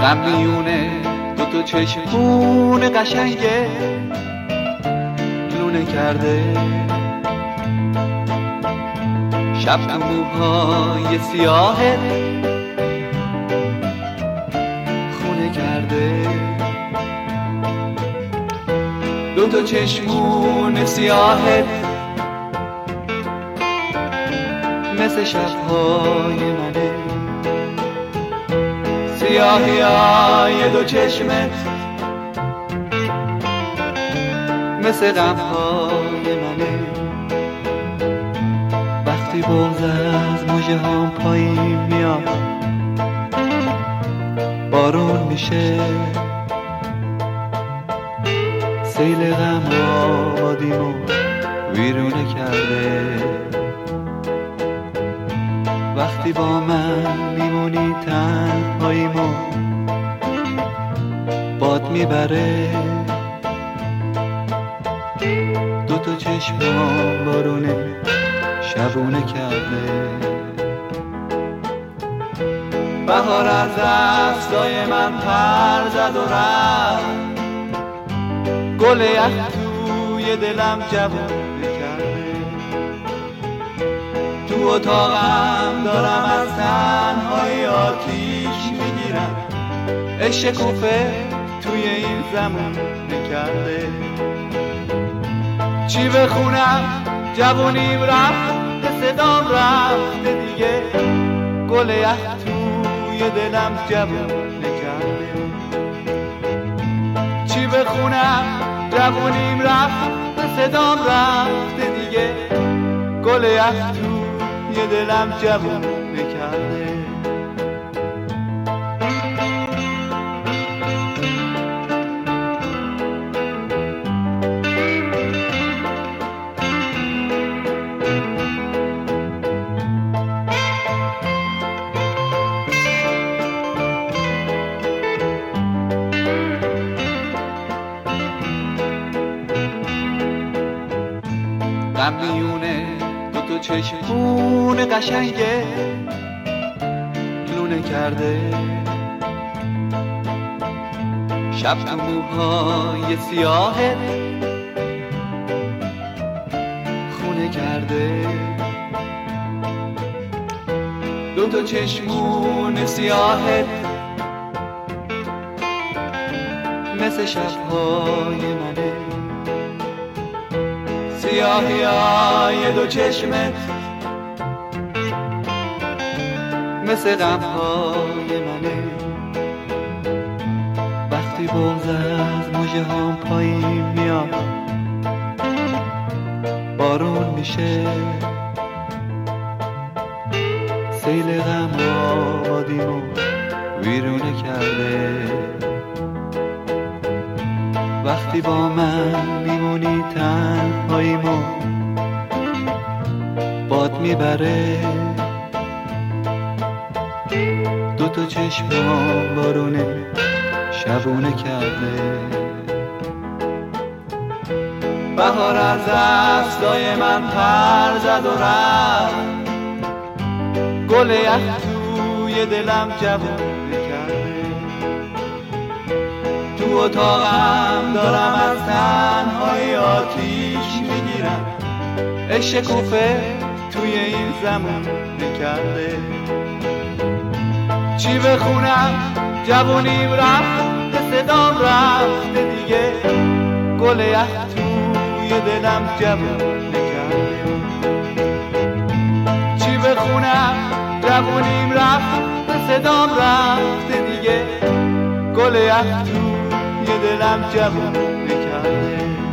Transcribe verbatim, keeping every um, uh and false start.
غم میونه دو تا چشمون قشنگه لونه کرده، شب تو موهای سیاهت خونه کرده. دو تا چشمون سیاهت مثل شبهای منه، سیاهی های دو چشمت مثل غمهای منه. وقتی بغض از مژه هام پایین میاد بارون میشه، سیل غم آبادیمو ویرونه کرده. وقتی با من میمونی تنهاییمو باد میبره، دو تا چشمام بارونه شبونه کرده. بهار از دستای من پر زد و رفت، گل یخ توی دلم جوونه کرده. تو اتاقم دارم از تنهایی آتیش میگیرم، عشق کوفه توی این زمونه کرده. چی بخونم جوونیم رفت، به صدام رفته دیگه، گل یخ توی دلم جوونه کرده. چی بخونم جوونیم رفت، به صدام رفته دیگه، گل یخ توی دلم جوونه کرده. غم میونه دو تا چشمون قشنگه لونه کرده، شب تو موهای سیاهت خونه کرده. دو تا چشمون سیاهت مثل شبهای منه، سیاهی های دو چشمت مثل غمهای منه. وقتی بغض از مژه هام پایین میاد بارون میشه، سیل غم آبادیمو ویرونه کرده. وقتی با من میمونی تنهاییمو باد میبره، دو تا چشمام بارونه شبونه کرده. بهار از دستای من پر زد و رفت، گل یخ توی دلم جوونه کرده. تو اتاقم دارم از تنهایی آتیش میگیرم، عشق کوفه توی این زمونه کرده. چی بخونم جوونیم رفت، به صدام رفته دیگه، گل یخ توی دلم جوونه کرده. چی بخونم جوونیم رفت، به صدام رفته دیگه، گل یخ توی دلم جوونه کرده.